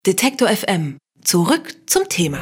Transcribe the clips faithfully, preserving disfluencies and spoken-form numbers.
Detektor F M. Zurück zum Thema.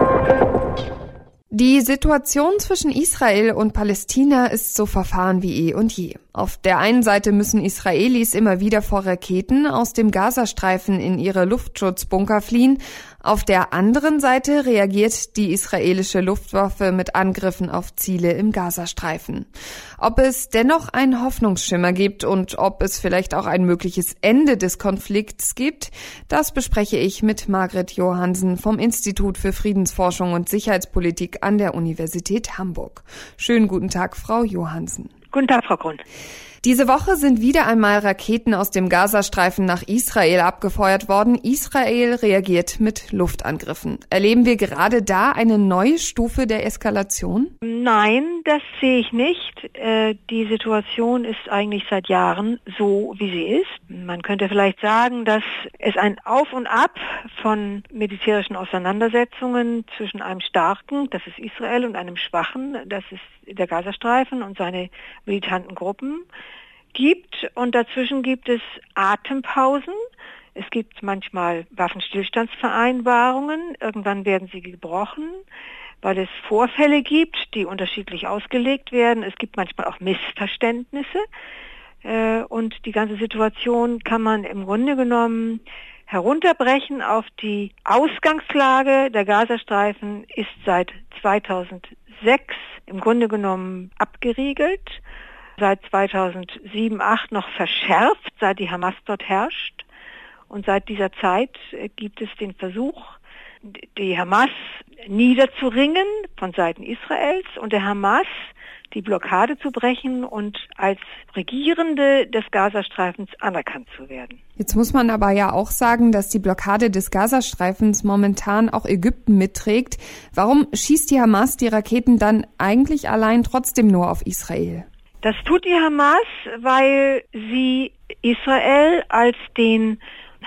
Die Situation zwischen Israel und Palästina ist so verfahren wie eh und je. Auf der einen Seite müssen Israelis immer wieder vor Raketen aus dem Gazastreifen in ihre Luftschutzbunker fliehen. Auf der anderen Seite reagiert die israelische Luftwaffe mit Angriffen auf Ziele im Gazastreifen. Ob es dennoch einen Hoffnungsschimmer gibt und ob es vielleicht auch ein mögliches Ende des Konflikts gibt, das bespreche ich mit Margret Johansen vom Institut für Friedensforschung und Sicherheitspolitik an der Universität Hamburg. Schönen guten Tag, Frau Johansen. Guten Tag, Frau Grund. Diese Woche sind wieder einmal Raketen aus dem Gazastreifen nach Israel abgefeuert worden. Israel reagiert mit Luftangriffen. Erleben wir gerade da eine neue Stufe der Eskalation? Nein, das sehe ich nicht. Äh, die Situation ist eigentlich seit Jahren so, wie sie ist. Man könnte vielleicht sagen, dass es ein Auf und Ab von militärischen Auseinandersetzungen zwischen einem starken, das ist Israel, und einem schwachen, das ist der Gazastreifen und seine militanten Gruppen, gibt, und dazwischen gibt es Atempausen. Es gibt manchmal Waffenstillstandsvereinbarungen, irgendwann werden sie gebrochen, weil es Vorfälle gibt, die unterschiedlich ausgelegt werden. Es gibt manchmal auch Missverständnisse, und die ganze Situation kann man im Grunde genommen herunterbrechen auf die Ausgangslage. Der Gazastreifen ist seit zweitausendsechs im Grunde genommen abgeriegelt, seit zweitausendsieben, zweitausendacht noch verschärft, seit die Hamas dort herrscht. Und seit dieser Zeit gibt es den Versuch, die Hamas niederzuringen von Seiten Israels und der Hamas die Blockade zu brechen und als Regierende des Gazastreifens anerkannt zu werden. Jetzt muss man aber ja auch sagen, dass die Blockade des Gazastreifens momentan auch Ägypten mitträgt. Warum schießt die Hamas die Raketen dann eigentlich allein trotzdem nur auf Israel? Das tut die Hamas, weil sie Israel als den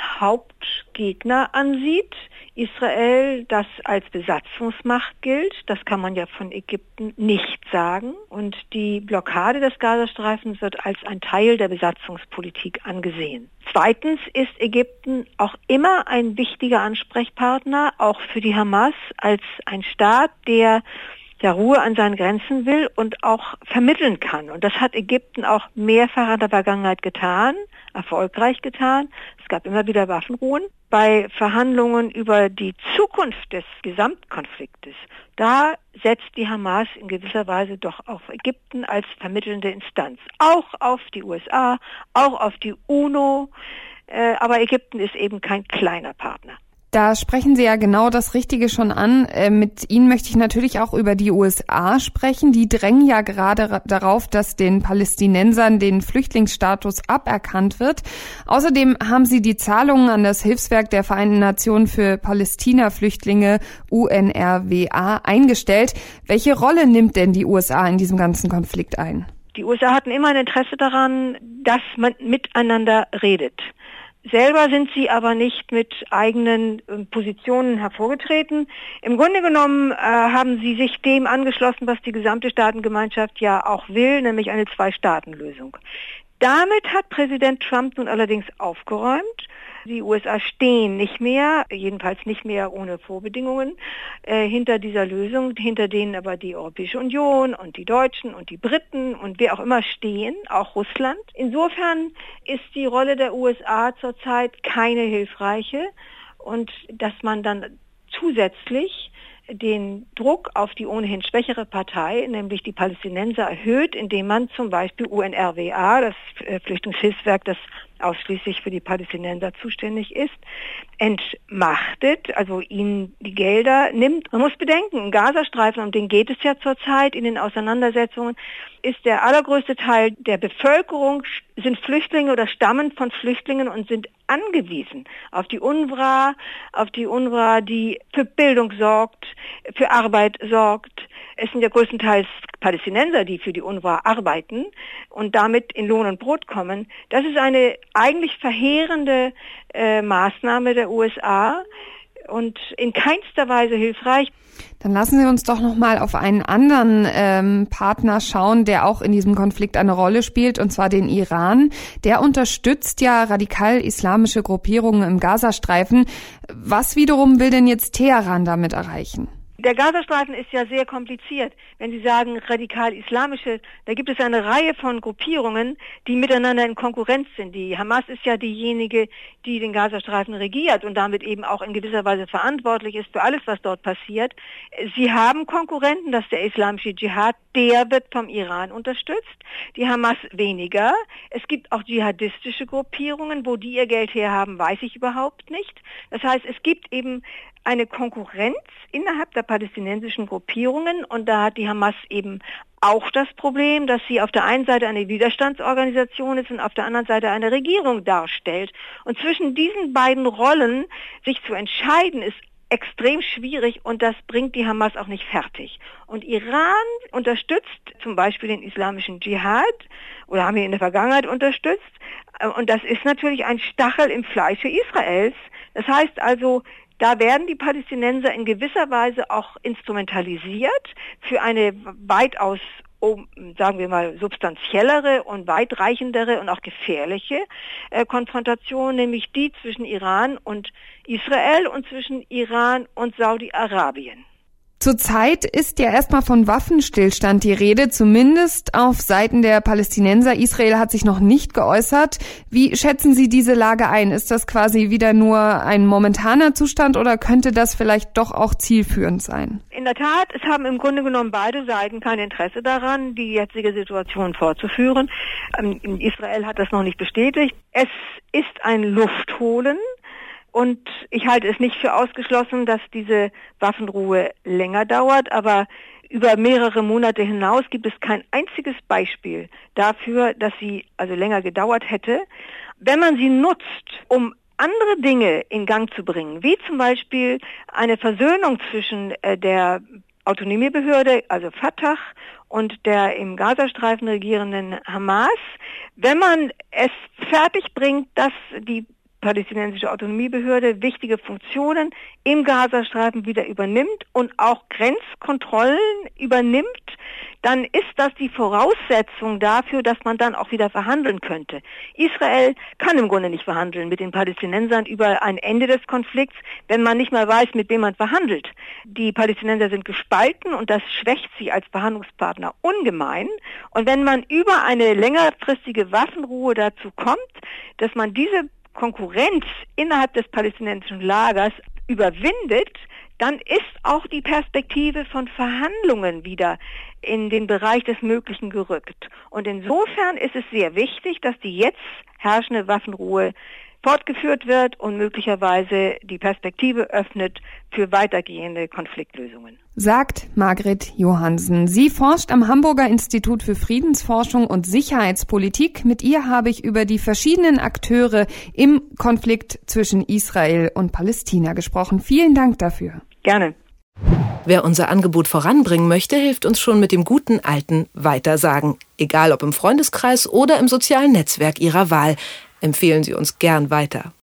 Hauptgegner ansieht. Israel, das als Besatzungsmacht gilt, das kann man ja von Ägypten nicht sagen. Und die Blockade des Gazastreifens wird als ein Teil der Besatzungspolitik angesehen. Zweitens ist Ägypten auch immer ein wichtiger Ansprechpartner, auch für die Hamas, als ein Staat, der der Ruhe an seinen Grenzen will und auch vermitteln kann. Und das hat Ägypten auch mehrfach in der Vergangenheit getan, erfolgreich getan. Es gab immer wieder Waffenruhen. Bei Verhandlungen über die Zukunft des Gesamtkonfliktes, da setzt die Hamas in gewisser Weise doch auf Ägypten als vermittelnde Instanz. Auch auf die U S A, auch auf die UNO. Äh, aber Ägypten ist eben kein kleiner Partner. Da sprechen Sie ja genau das Richtige schon an. Äh, mit Ihnen möchte ich natürlich auch über die U S A sprechen. Die drängen ja gerade ra- darauf, dass den Palästinensern den Flüchtlingsstatus aberkannt wird. Außerdem haben sie die Zahlungen an das Hilfswerk der Vereinten Nationen für Palästina-Flüchtlinge U N R W A eingestellt. Welche Rolle nimmt denn die U S A in diesem ganzen Konflikt ein? Die U S A hatten immer ein Interesse daran, dass man miteinander redet. Selber sind sie aber nicht mit eigenen äh, Positionen hervorgetreten. Im Grunde genommen äh, haben sie sich dem angeschlossen, was die gesamte Staatengemeinschaft ja auch will, nämlich eine Zwei-Staaten-Lösung. Damit hat Präsident Trump nun allerdings aufgeräumt. Die U S A stehen nicht mehr, jedenfalls nicht mehr ohne Vorbedingungen, äh, hinter dieser Lösung, hinter denen aber die Europäische Union und die Deutschen und die Briten und wer auch immer stehen, auch Russland. Insofern ist die Rolle der U S A zurzeit keine hilfreiche, und dass man dann zusätzlich den Druck auf die ohnehin schwächere Partei, nämlich die Palästinenser, erhöht, indem man zum Beispiel U N R W A, das Flüchtlingshilfswerk, das ausschließlich für die Palästinenser zuständig ist, entmachtet, also ihnen die Gelder nimmt. Man muss bedenken, im Gazastreifen, um den geht es ja zurzeit in den Auseinandersetzungen, ist der allergrößte Teil der Bevölkerung sind Flüchtlinge oder stammen von Flüchtlingen und sind angewiesen auf die UNRWA, auf die UNRWA, die für Bildung sorgt, für Arbeit sorgt. Es sind ja größtenteils Palästinenser, die für die UNRWA arbeiten und damit in Lohn und Brot kommen. Das ist eine eigentlich verheerende äh, Maßnahme der U S A. und in keinster Weise hilfreich. Dann lassen Sie uns doch noch mal auf einen anderen ähm, Partner schauen, der auch in diesem Konflikt eine Rolle spielt, und zwar den Iran. Der unterstützt ja radikal-islamische Gruppierungen im Gazastreifen. Was wiederum will denn jetzt Teheran damit erreichen? Der Gazastreifen ist ja sehr kompliziert. Wenn Sie sagen radikal-islamische, da gibt es eine Reihe von Gruppierungen, die miteinander in Konkurrenz sind. Die Hamas ist ja diejenige, die den Gazastreifen regiert und damit eben auch in gewisser Weise verantwortlich ist für alles, was dort passiert. Sie haben Konkurrenten, das ist der islamische Dschihad, der wird vom Iran unterstützt, die Hamas weniger. Es gibt auch dschihadistische Gruppierungen, wo die ihr Geld herhaben, weiß ich überhaupt nicht. Das heißt, es gibt eben eine Konkurrenz innerhalb der palästinensischen Gruppierungen, und da hat die Hamas eben auch das Problem, dass sie auf der einen Seite eine Widerstandsorganisation ist und auf der anderen Seite eine Regierung darstellt. Und zwischen diesen beiden Rollen sich zu entscheiden, ist extrem schwierig, und das bringt die Hamas auch nicht fertig. Und Iran unterstützt zum Beispiel den islamischen Dschihad oder haben ihn in der Vergangenheit unterstützt, und das ist natürlich ein Stachel im Fleische Israels. Das heißt also, da werden die Palästinenser in gewisser Weise auch instrumentalisiert für eine weitaus, sagen wir mal, substanziellere und weitreichendere und auch gefährliche äh, Konfrontation, nämlich die zwischen Iran und Israel und zwischen Iran und Saudi-Arabien. Zurzeit ist ja erstmal von Waffenstillstand die Rede, zumindest auf Seiten der Palästinenser. Israel hat sich noch nicht geäußert. Wie schätzen Sie diese Lage ein? Ist das quasi wieder nur ein momentaner Zustand oder könnte das vielleicht doch auch zielführend sein? In der Tat, es haben im Grunde genommen beide Seiten kein Interesse daran, die jetzige Situation fortzuführen. Israel hat das noch nicht bestätigt. Es ist ein Luftholen. Und ich halte es nicht für ausgeschlossen, dass diese Waffenruhe länger dauert, aber über mehrere Monate hinaus gibt es kein einziges Beispiel dafür, dass sie also länger gedauert hätte. Wenn man sie nutzt, um andere Dinge in Gang zu bringen, wie zum Beispiel eine Versöhnung zwischen äh, der Autonomiebehörde, also Fatah, und der im Gazastreifen regierenden Hamas, wenn man es fertig bringt, dass die palästinensische Autonomiebehörde wichtige Funktionen im Gazastreifen wieder übernimmt und auch Grenzkontrollen übernimmt, dann ist das die Voraussetzung dafür, dass man dann auch wieder verhandeln könnte. Israel kann im Grunde nicht verhandeln mit den Palästinensern über ein Ende des Konflikts, wenn man nicht mal weiß, mit wem man verhandelt. Die Palästinenser sind gespalten und das schwächt sie als Verhandlungspartner ungemein. Und wenn man über eine längerfristige Waffenruhe dazu kommt, dass man diese Konkurrenz innerhalb des palästinensischen Lagers überwindet, dann ist auch die Perspektive von Verhandlungen wieder in den Bereich des Möglichen gerückt. Und insofern ist es sehr wichtig, dass die jetzt herrschende Waffenruhe fortgeführt wird und möglicherweise die Perspektive öffnet für weitergehende Konfliktlösungen. Sagt Margret Johansen. Sie forscht am Hamburger Institut für Friedensforschung und Sicherheitspolitik. Mit ihr habe ich über die verschiedenen Akteure im Konflikt zwischen Israel und Palästina gesprochen. Vielen Dank dafür. Gerne. Wer unser Angebot voranbringen möchte, hilft uns schon mit dem guten alten Weitersagen. Egal ob im Freundeskreis oder im sozialen Netzwerk Ihrer Wahl. Empfehlen Sie uns gern weiter.